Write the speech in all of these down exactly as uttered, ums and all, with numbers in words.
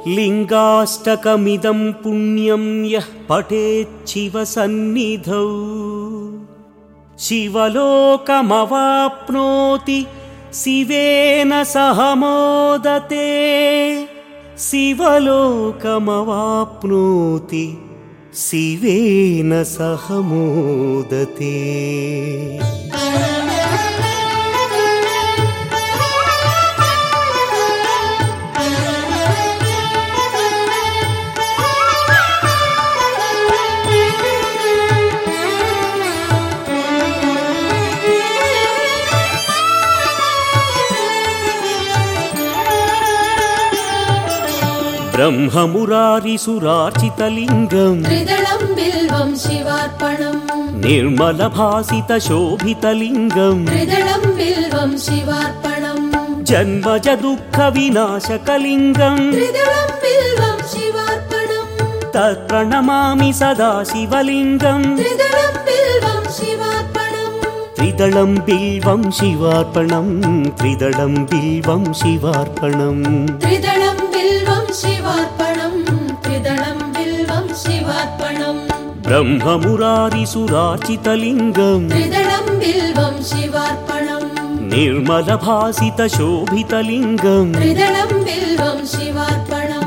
लिंगाष्टकमिदं पुण्यं यः पठेच्छिवसन्निधौ शिवलोकमवाप्नोति शिवेन सह मोदते। शिवलोकमवाप्नोति शिवेन सह मोदते। ब्रह्ममुरारिसुरार्चितलिङ्गं त्रिदलं बिल्वं शिवार्पणम्। निर्मलभासितशोभितलिङ्गं त्रिदलं बिल्वं शिवार्पणम्। जन्मज दुःखविनाशकलिङ्गं त्रिदलं बिल्वं शिवार्पणम्। तत्प्रणमामि सदा शिवलिङ्गं। त्रिदलं बिल्वं शिवार्पणम्। त्रिदलं बिल्वं शिवार्पणं त्रिदलं बिल्वं शिवार्पणं। त्रिदलं बिल्वं शिवार्पणम्। त्रिदलं बिल्वं शिवार्पणम्। ब्रह्ममुरारिसुरार्चितलिङ्गं त्रिदलं बिल्वं शिवार्पणम्। निर्मलभासितशोभितलिङ्गं त्रिदलं बिल्वं शिवार्पणम्।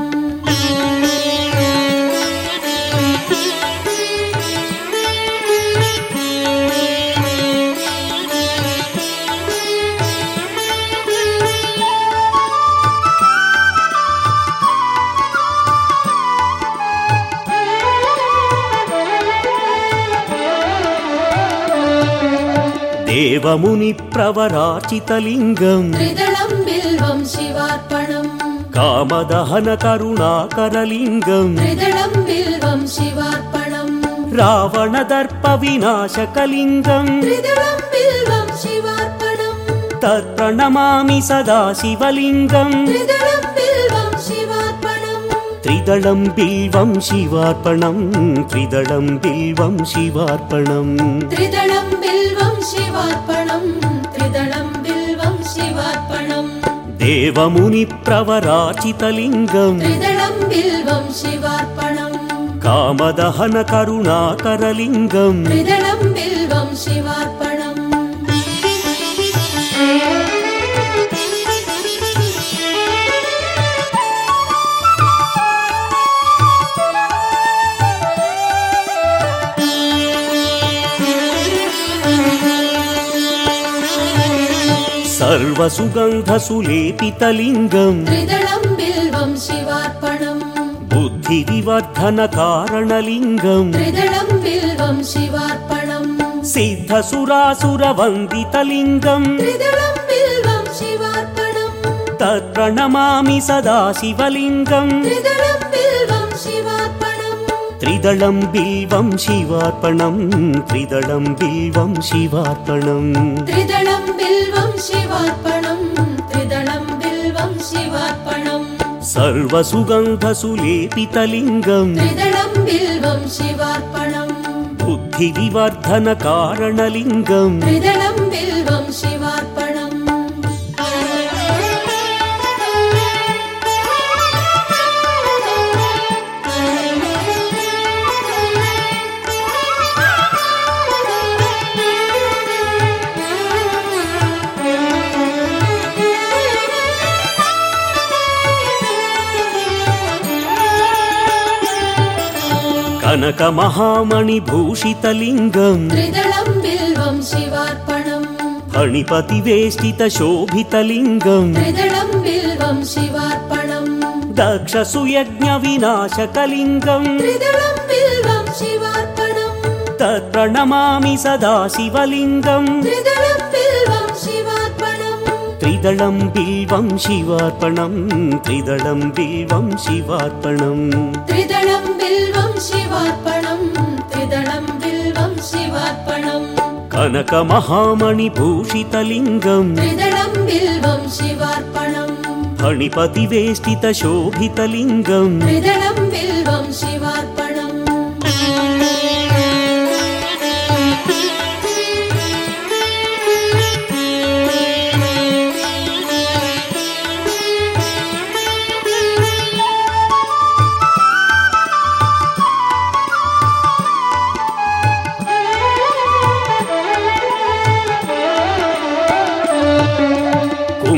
देवमुनिप्रवरार्चितलिङ्गं त्रिदलं बिल्वं शिवार्पणम्। कामदहनकरुणाकरलिङ्गं त्रिदलं बिल्वं शिवार्पणम्। रावणदर्पविनाशकलिङ्गं त्रिदलं बिल्वं शिवार्पणम्। तत्प्रणमामि सदा शिवलिङ्गं। त्रिदलं बिल्वं शिवार्पणम्। त्रिदलं बिल्वं शिवार्पणं त्रिदलं बिल्वं शिवार्पणं। त्रिदलं बिल्वं शिवार्पणम्। त्रिदलं बिल्वं शिवार्पणम्। देवमुनिप्रवरार्चितलिङ्गं त्रिदलं बिल्वं शिवार्पणम्। कामदहनकरुणाकरलिङ्गं त्रिदलं बिल्वं शिवार्पणम्। सर्वसुगन्धसुलेपितलिङ्गं त्रिदलं बिल्वं शिवार्पणम्। बुद्धिविवर्धनकारणलिङ्गं त्रिदलं बिल्वं शिवार्पणम्। सिद्धसुरासुरवन्दितलिङ्गं त्रिदलं बिल्वं शिवार्पणम्। तत्प्रणमामि सदा शिवलिङ्गं। त्रिदलं बिल्वं शिवार्पणम्। त्रिदलं बिल्वं शिवार्पणं त्रिदलं बिल्वं शिवार्पणं। त्रिदलं बिल्वं शिवार्पणम्। त्रिदलं बिल्वं शिवार्पणम्। सर्वसुगन्धसुलेपितलिङ्गं त्रिदलं बिल्वं शिवार्पणम्। बुद्धिविवर्धनकारणलिङ्गं त्रिदलं बिल्वं शिवार्पणम्। कनकमहामणिभूषितलिङ्गं त्रिदलं बिल्वं शिवार्पणम्। फणिपतिवेष्टितशोभितलिङ्गं त्रिदलं बिल्वं शिवार्पणम्। दक्षसुयज्ञविनाशकलिङ्गं त्रिदलं बिल्वं शिवार्पणम्। तत्प्रणमामि सदा शिवलिङ्गं। त्रिदलं बिल्वं शिवार्पणम्। त्रिदलं बिल्वं शिवार्पणं त्रिदलं बिल्वं शिवार्पणं। त्रिदलं बिल्वं शिवार्पणम्। त्रिदलं बिल्वं शिवार्पणम्। कनकमहामणिभूषितलिङ्गं त्रिदलं बिल्वं शिवार्पणम्। फणिपतिवेष्टितशोभितलिङ्गं त्रिदलं बिल्वं शिवार्पणम्।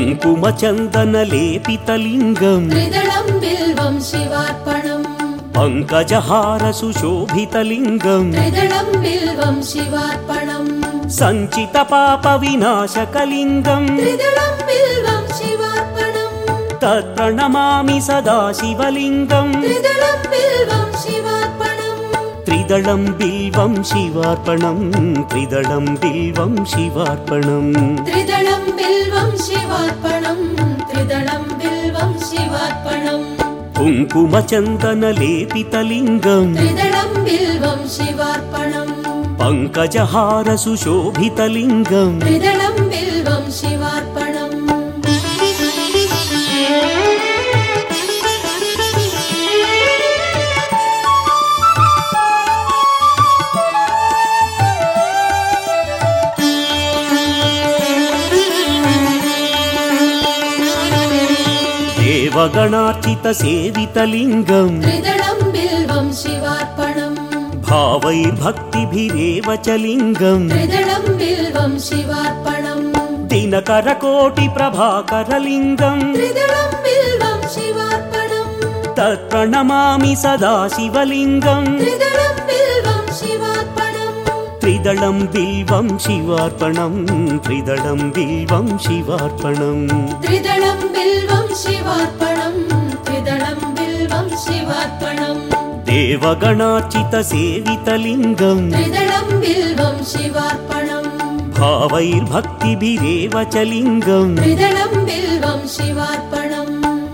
कुङ्कुमचन्दनलेपितलिङ्गम् त्रिदलं बिल्वं शिवार्पणम् पङ्कजहारसुशोभितलिङ्गम् त्रिदलं बिल्वं शिवार्पणम् सञ्चितपापविनाशकलिङ्गम् त्रिदलं बिल्वं शिवार्पणम् तत्प्रणमामि सदा शिवलिङ्गम् त्रिदलं बिल्वं शिवार्पणम् त्रिदलं बिल्वं शिवार्पणम् त्रिदलं बिल्वं शिवार्पणम् त्रिदलं बिल्वं शिवार्पणम् त्रिदलं बिल्वं शिवार्पणम् कुङ्कुमचन्दनलेपितलिङ्गम् त्रिदलं बिल्वं शिवार्पणम् पङ्कजहारसुशोभितलिङ्गम् त्रिदलं बिल्वं शिवार्पणम् देवगणार्चितसेवितलिङ्गम् त्रिदलं बिल्वं शिवार्पणम् भावैर्भक्तिभिरेव च लिङ्गम् त्रिदलं बिल्वं शिवार्पणम् दिनकरकोटिप्रभाकरलिङ्गम् त्रिदलं बिल्वं शिवार्पणम् तत्प्रणमामि सदा शिवलिङ्गम् त्रिदलं बिल्वं शिवार्पणम् त्रिदलं बिल्वं शिवार्पणम् त्रिदलं बिल्वं शिवार्पणम् त्रिदलं बिल्वं शिवार्पणम् त्रिदलं बिल्वं शिवार्पणम् देवगणार्चितसेवितलिङ्गम् त्रिदलं बिल्वं शिवार्पणम् भावैर्भक्तिभिरेव च लिङ्गम् त्रिदलं बिल्वं शिवार्पणम्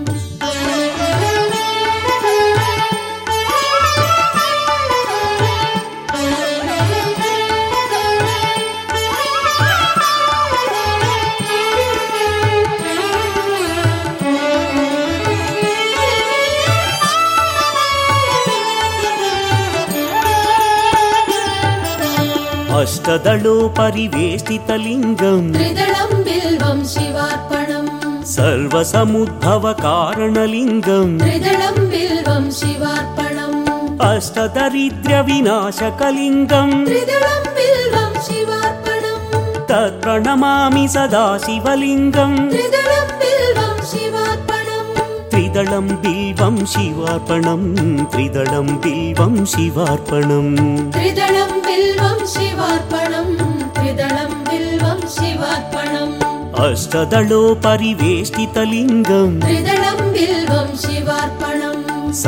अष्टदलोपरिवेष्टितलिङ्गम् त्रिदलं बिल्वं शिवार्पणम् सर्वसमुद्भवकारणलिङ्गम् त्रिदलं बिल्वं शिवार्पणम् अष्टदरिद्र्यविनाशकलिङ्गम् त्रिदलं बिल्वं शिवार्पणम् तत्प्रणमामि सदा शिवलिङ्गम् त्रिदलं बिल्वं शिवार्पणम् त्रिदलं बिल्वं शिवार्पणम् त्रिदलं बिल्वं शिवार्पणम् त्रिदलं बिल्वं शिवार्पणम् त्रिदलं बिल्वं शिवार्पणम् अष्टदलोपरिवेष्टितलिङ्गम् त्रिदलं बिल्वं शिवार्पणम्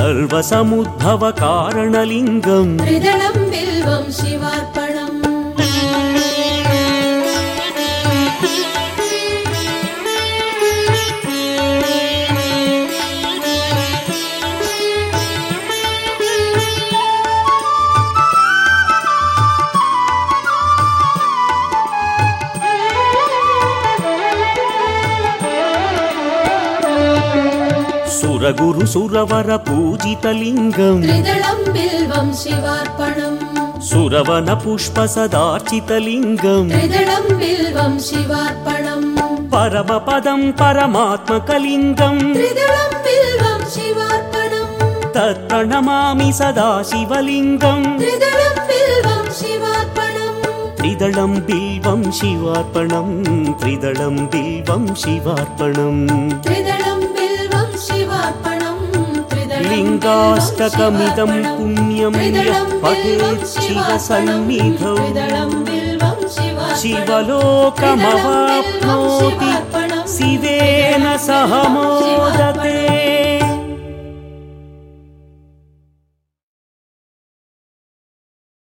सर्वसमुद्भवकारणलिङ्गम् त्रिदलं बिल्वं शिवार्पणम् सुरगुरुसुरवरपूजितलिङ्गम् त्रिदलं बिल्वं शिवार्पणम् सुरवनपुष्पसदार्चितलिङ्गम् त्रिदलं बिल्वं शिवार्पणम् परमपदं परमात्मकलिङ्गम् त्रिदलं बिल्वं शिवार्पणम् तत्प्रणमामि सदा शिवलिङ्गम् त्रिदलं बिल्वं शिवार्पणम् त्रिदलं बिल्वं शिवार्पणम् त्रिदलं बिल्वं शिवार्पणम् त्रिदलं बिल्वं शिवार्पणम् लिङ्गाष्टकमिदं पुण्यं यः पठेत् शिवसन्निधौ शिवलोकमवाप्नोति शिवेन सह मोदते।